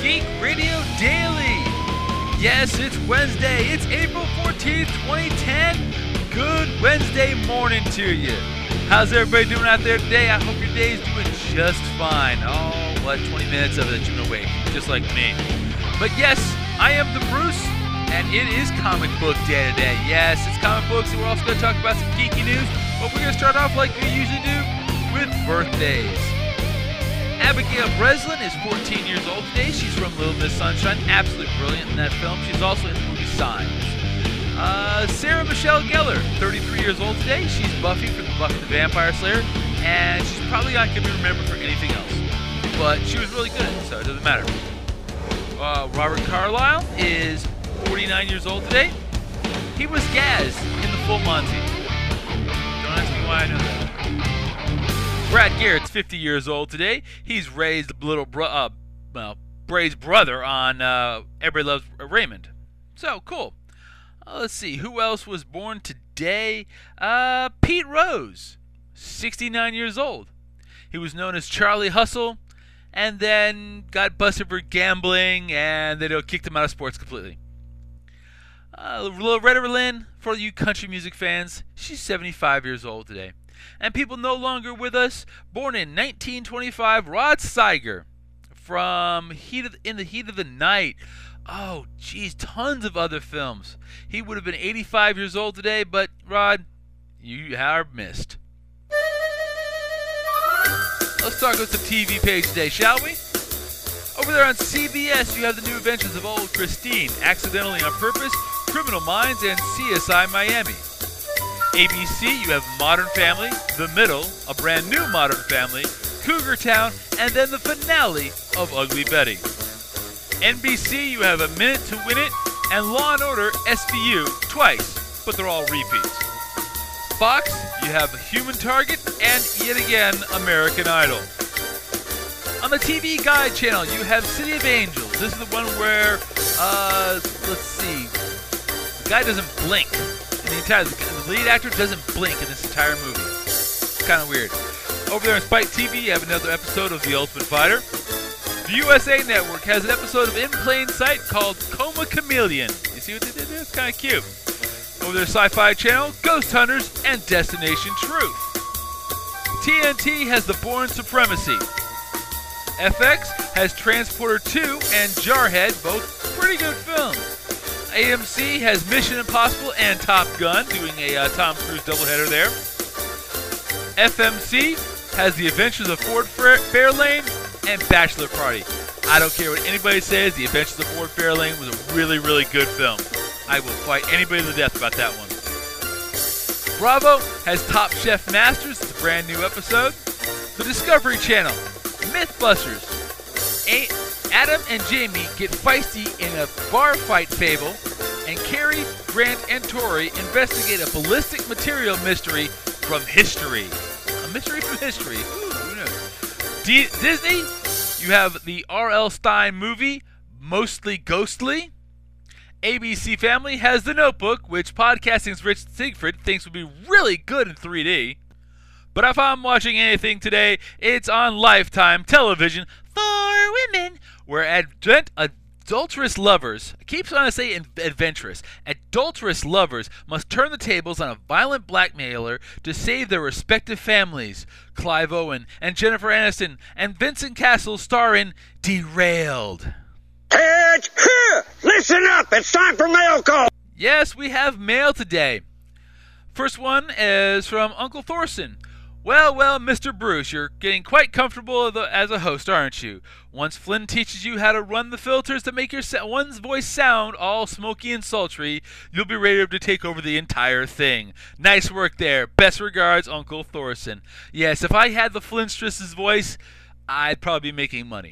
Geek Radio Daily. Yes, it's Wednesday. It's April 14th, 2010. Good Wednesday morning to you. How's everybody doing out there today? I hope your day is doing just fine. Oh, what, 20 minutes of it you've been awake, just like me. But yes, I am the Bruce, and it is comic book day today. Yes, it's comic books, and we're also going to talk about some geeky news, but we're going to start off like we usually do with birthdays. Abigail Breslin is 14 years old today. She's from Little Miss Sunshine. Absolutely brilliant in that film. She's also in the movie Signs. Sarah Michelle Gellar, 33 years old today. She's Buffy from Buffy the Vampire Slayer, and she's probably not going to be remembered for anything else. But she was really good, so it doesn't matter. Robert Carlyle is 49 years old today. He was Gaz in the Full Monty. Don't ask me why I know that. Brad Garrett's 50 years old today. He's Ray's Bray's brother on Everybody Loves Raymond. So, cool. Let's see, who else was born today? Pete Rose, 69 years old. He was known as Charlie Hustle, and then got busted for gambling, and they kicked him out of sports completely. Loretta Lynn, for you country music fans, she's 75 years old today. And people no longer with us, born in 1925, Rod Steiger from In the Heat of the Night. Oh, geez, tons of other films. He would have been 85 years old today, but Rod, you are missed. Let's talk about some TV page today, shall we? Over there on CBS, you have the new adventures of Old Christine, Accidentally on Purpose, Criminal Minds, and CSI Miami. ABC, you have Modern Family, The Middle, a brand new Modern Family, Cougar Town, and then the finale of Ugly Betty. NBC, you have A Minute to Win It, and Law & Order SVU twice, but they're all repeats. Fox, you have Human Target, and yet again, American Idol. On the TV Guide channel, you have City of Angels. This is the one where, let's see, the guy doesn't blink. The lead actor doesn't blink in this entire movie. It's kind of weird. Over there on Spike TV, you have another episode of The Ultimate Fighter. The USA Network has an episode of In Plain Sight called Coma Chameleon. You see what they did there? It's kind of cute. Over there, Sci-Fi Channel, Ghost Hunters, and Destination Truth. TNT has The Bourne Supremacy. FX has Transporter 2 and Jarhead, both pretty good films. AMC has Mission Impossible and Top Gun, doing a Tom Cruise doubleheader there. FMC has The Adventures of Ford Fairlane and Bachelor Party. I don't care what anybody says, The Adventures of Ford Fairlane was a really, really good film. I will fight anybody to the death about that one. Bravo has Top Chef Masters, it's a brand new episode. The Discovery Channel, Mythbusters. Adam and Jamie get feisty in a bar fight fable, and Carrie, Grant, and Tori investigate a ballistic material mystery from history. A mystery from history. Ooh, who knows? Disney, you have the R.L. Stine movie, Mostly Ghostly. ABC Family has The Notebook, which Podcasting's Rich Siegfried thinks would be really good in 3D. But if I'm watching anything today, it's on Lifetime television for women, where adulterous lovers, I keep trying to say adventurous, adulterous lovers must turn the tables on a violent blackmailer to save their respective families. Clive Owen and Jennifer Aniston and Vincent Cassel star in Derailed. Heads here! Listen up! It's time for mail call! Yes, we have mail today. First one is from Uncle Thorson. Well, Mr. Bruce, you're getting quite comfortable as a host, aren't you? Once Flynn teaches you how to run the filters to make your one's voice sound all smoky and sultry, you'll be ready to take over the entire thing. Nice work there. Best regards, Uncle Thorson. Yes, if I had the Flintstris' voice, I'd probably be making money.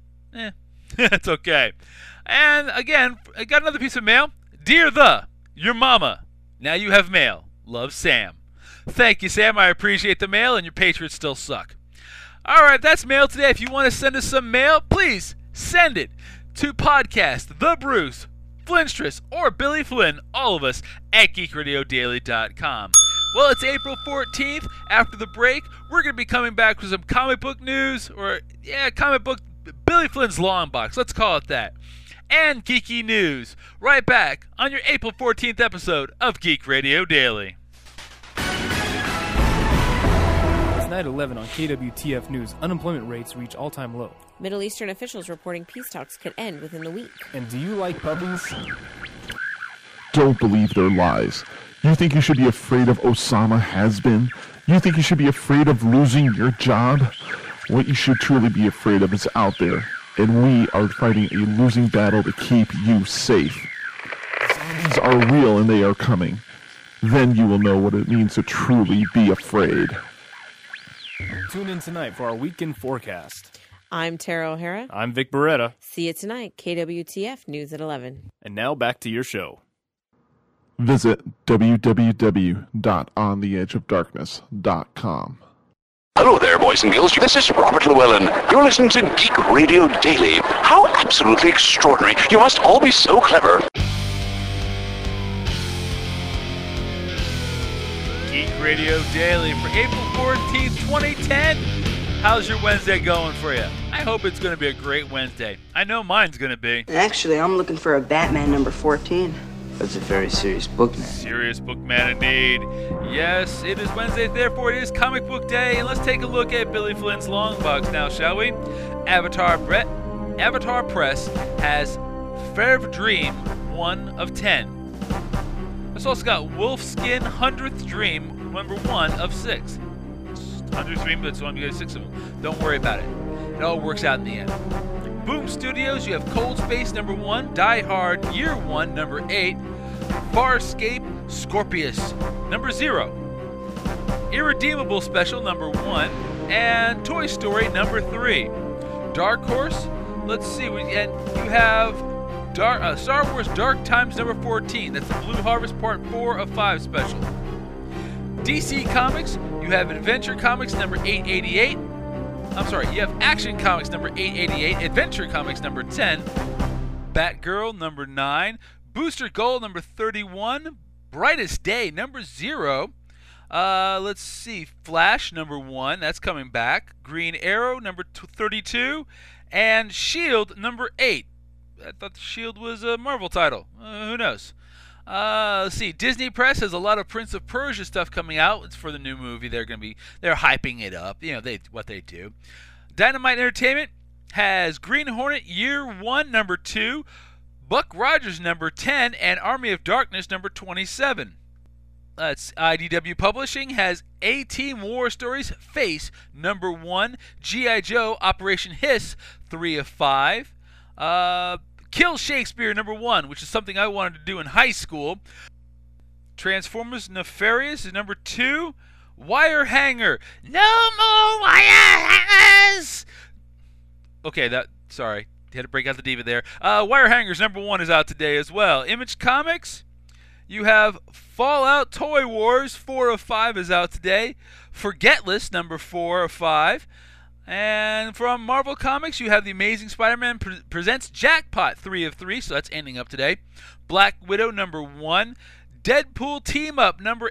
It's okay. And again, I got another piece of mail. Dear your mama. Now you have mail. Love, Sam. Thank you, Sam. I appreciate the mail, and your Patriots still suck. All right, that's mail today. If you want to send us some mail, please send it to podcast, The Bruce, Flintstris, or Billy Flynn, all of us, at GeekRadioDaily.com. Well, it's April 14th. After the break, we're going to be coming back with some comic book news, or, comic book Billy Flynn's Long Box, let's call it that, and geeky news, right back on your April 14th episode of Geek Radio Daily. Tonight at 11 on KWTF News, unemployment rates reach all-time low. Middle Eastern officials reporting peace talks could end within the week. And do you like puppies? Don't believe their lies. You think you should be afraid of Osama has-been? You think you should be afraid of losing your job? What you should truly be afraid of is out there, and we are fighting a losing battle to keep you safe. Zombies are real and they are coming. Then you will know what it means to truly be afraid. Tune in tonight for our weekend forecast. I'm Tara O'Hara. I'm Vic Beretta. See you tonight, KWTF News at 11. And now back to your show. Visit www.ontheedgeofdarkness.com. Hello there, boys and girls. This is Robert Llewellyn. You're listening to Geek Radio Daily. How absolutely extraordinary. You must all be so clever. Geek Radio Daily for April 14th, 2010. How's your Wednesday going for you? I hope it's going to be a great Wednesday. I know mine's going to be. Actually, I'm looking for a Batman number 14. That's a very serious book, man. Serious book man indeed. Yes, it is Wednesday, therefore it is Comic Book Day, and let's take a look at Billy Flynn's Long Box now, shall we? Avatar Press has Fever Dream 1 of 10. It's also got Wolfskin 100th Dream number 1 of 6. 100th Dream, but it's only got 6 of them. Don't worry about it. It all works out in the end. Boom Studios, you have Cold Space number 1, Die Hard Year 1 number 8, Farscape Scorpius number 0, Irredeemable Special number 1, and Toy Story number 3. Dark Horse, let's see, and you have Star Wars Dark Times number 14. That's the Blue Harvest Part 4 of 5 special. DC Comics, you have Adventure Comics number 888. You have Action Comics number 888, Adventure Comics number 10, Batgirl number 9, Booster Gold number 31, Brightest Day number 0, let's see, Flash number 1, that's coming back, Green Arrow number 32, and S.H.I.E.L.D. number 8. I thought S.H.I.E.L.D. was a Marvel title. Who knows? Let's see. Disney Press has a lot of Prince of Persia stuff coming out. It's for the new movie. They're hyping it up. You know, what they do. Dynamite Entertainment has Green Hornet Year 1 number 2, Buck Rogers number 10, and Army of Darkness number 27. IDW Publishing has A-Team War Stories Face number 1, G.I. Joe Operation Hiss 3 of 5. Kill Shakespeare number 1, which is something I wanted to do in high school. Transformers Nefarious is number 2. Wire Hanger. No more wire hangers! Okay, sorry. Had to break out the diva there. Wire Hangers number 1 is out today as well. Image Comics, you have Fallout Toy Wars 4 of 5 is out today. Forgetless number 4 of 5. And from Marvel Comics, you have The Amazing Spider-Man Presents Jackpot 3 of 3, so that's ending up today. Black Widow number 1. Deadpool Team Up number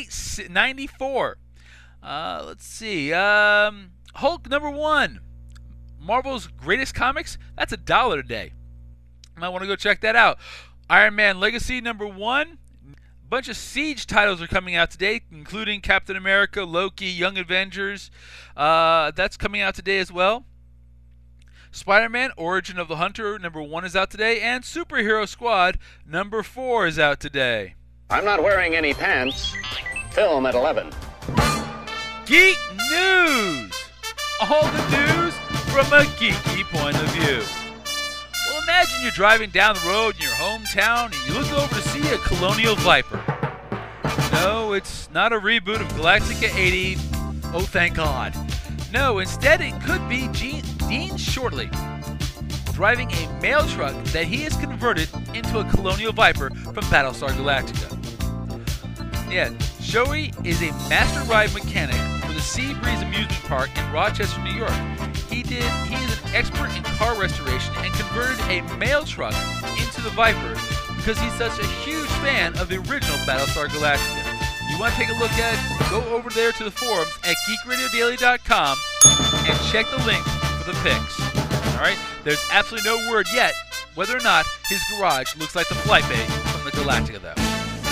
894. Let's see. Hulk number 1. Marvel's Greatest Comics, that's $1 today. You might want to go check that out. Iron Man Legacy number 1. A bunch of Siege titles are coming out today, including Captain America, Loki, Young Avengers. That's coming out today as well. Spider-Man Origin of the Hunter number 1 is out today, and Superhero Squad number 4 is out today. I'm not wearing any pants. Film at 11. Geek News! All the news from a geeky point of view. Well, imagine you're driving down the road in your hometown and you look over to see a Colonial Viper. No, it's not a reboot of Galactica 80. Oh, thank God. No, instead it could be Dean Shortley driving a mail truck that he has converted into a Colonial Viper from Battlestar Galactica. Yeah, Joey is a master ride mechanic for the Sea Breeze Amusement Park in Rochester, New York. He is an expert in car restoration and converted a mail truck into the Viper because he's such a huge fan of the original Battlestar Galactica. You want to take a look at it, go over there to the forums at geekradiodaily.com and check the link for the pics. All right? There's absolutely no word yet whether or not his garage looks like the flight bay from the Galactica, though.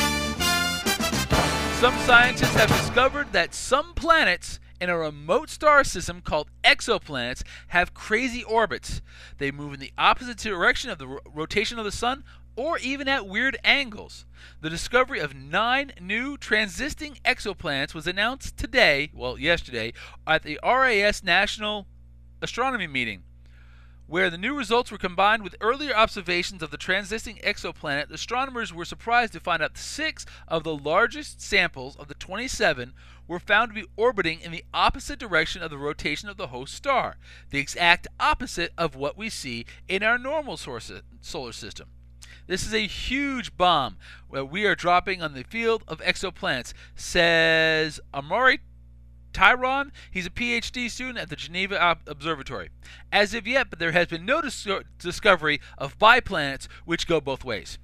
Some scientists have discovered that some planets in a remote star system called exoplanets have crazy orbits. They move in the opposite direction of the rotation of the sun, or even at weird angles. The discovery of 9 new transiting exoplanets was announced yesterday, at the RAS National Astronomy Meeting. Where the new results were combined with earlier observations of the transiting exoplanet, astronomers were surprised to find out 6 of the largest samples of the 27 were found to be orbiting in the opposite direction of the rotation of the host star, the exact opposite of what we see in our normal solar system. This is a huge bomb where we are dropping on the field of exoplanets, says Amaury Tyron. He's a PhD student at the Geneva Observatory. As of yet, but there has been no discovery of biplanets which go both ways.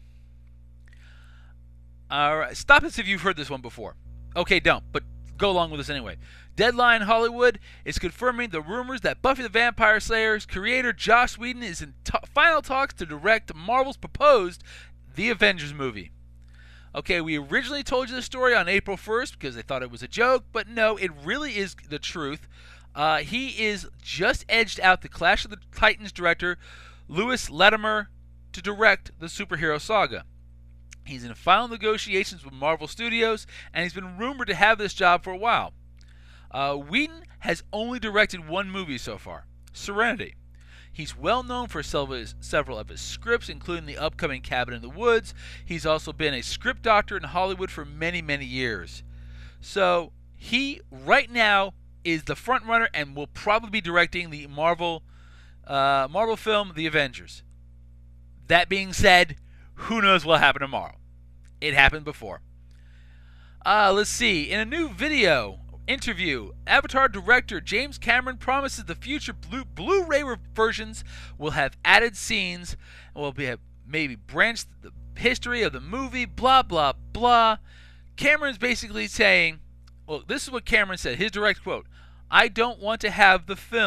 All right, stop us if you've heard this one before. Okay, don't, but go along with us anyway. Deadline Hollywood is confirming the rumors that Buffy the Vampire Slayer's creator Joss Whedon is in final talks to direct Marvel's proposed The Avengers movie. Okay, we originally told you the story on April 1st because they thought it was a joke, but no, it really is the truth. He is just edged out the Clash of the Titans director, Louis Latimer, to direct the superhero saga. He's in final negotiations with Marvel Studios, and he's been rumored to have this job for a while. Whedon has only directed one movie so far, Serenity. He's well known for several of his scripts, including the upcoming Cabin in the Woods. He's also been a script doctor in Hollywood for many, many years. So he, right now, is the front runner and will probably be directing the Marvel film, The Avengers. That being said, who knows what will happen tomorrow? It happened before. Let's see. In a new video interview, Avatar director James Cameron promises the future Blu-ray versions will have added scenes and will have maybe branched the history of the movie, blah, blah, blah. Cameron's basically saying, well, this is what Cameron said, his direct quote, I don't want to have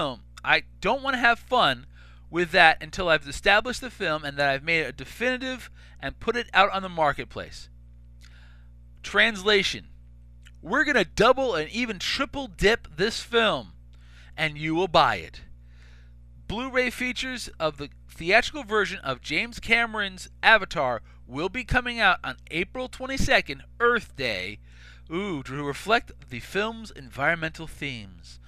fun with that until I've established the film and that I've made it definitive and put it out on the marketplace. Translation. We're going to double and even triple dip this film, and you will buy it. Blu-ray features of the theatrical version of James Cameron's Avatar will be coming out on April 22nd, Earth Day, to reflect the film's environmental themes.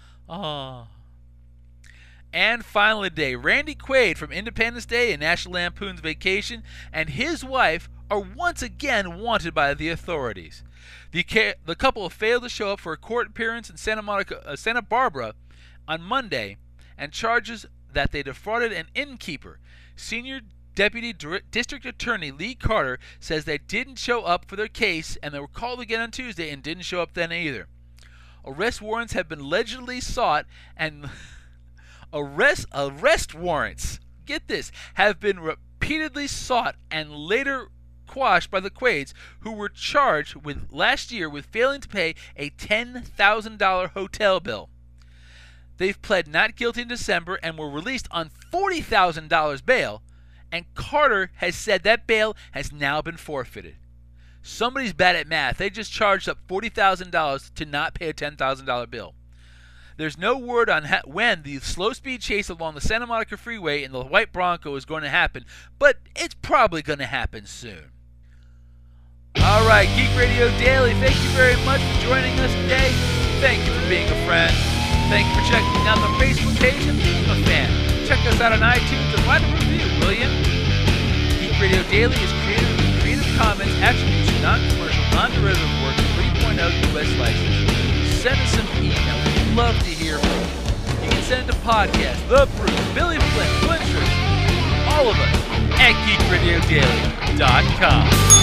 And finally today, Randy Quaid from Independence Day and National Lampoon's Vacation and his wife are once again wanted by the authorities. The couple failed to show up for a court appearance in Santa Barbara on Monday and charges that they defrauded an innkeeper. Senior Deputy District Attorney Lee Carter says they didn't show up for their case and they were called again on Tuesday and didn't show up then either. Arrest warrants have been allegedly sought and arrest warrants, get this, have been repeatedly sought and later quashed by the Quaids, who were charged last year with failing to pay a $10,000 hotel bill. They've pled not guilty in December and were released on $40,000 bail, and Carter has said that bail has now been forfeited. Somebody's bad at math. They just charged up $40,000 to not pay a $10,000 bill. There's no word on when the slow-speed chase along the Santa Monica Freeway in the white Bronco is going to happen, but it's probably going to happen soon. All right, Geek Radio Daily, thank you very much for joining us today. Thank you for being a friend. Thank you for checking out the Facebook page and being a fan. Check us out on iTunes and write a review, will you? Geek Radio Daily is created with Creative Commons Attribution, Non-Commercial, Non-Derivative Work, 3.0 U.S. license. Send us some email. We'd love to hear from you. You can send it to podcast, The Bruce, Billy Flynn, Flintress, all of us at GeekRadioDaily.com.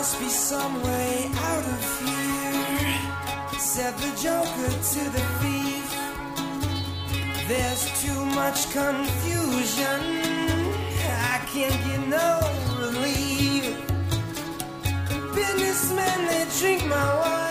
must be some way out of here, said the Joker to the thief. There's too much confusion, I can't get no relief. Businessmen, they drink my wine.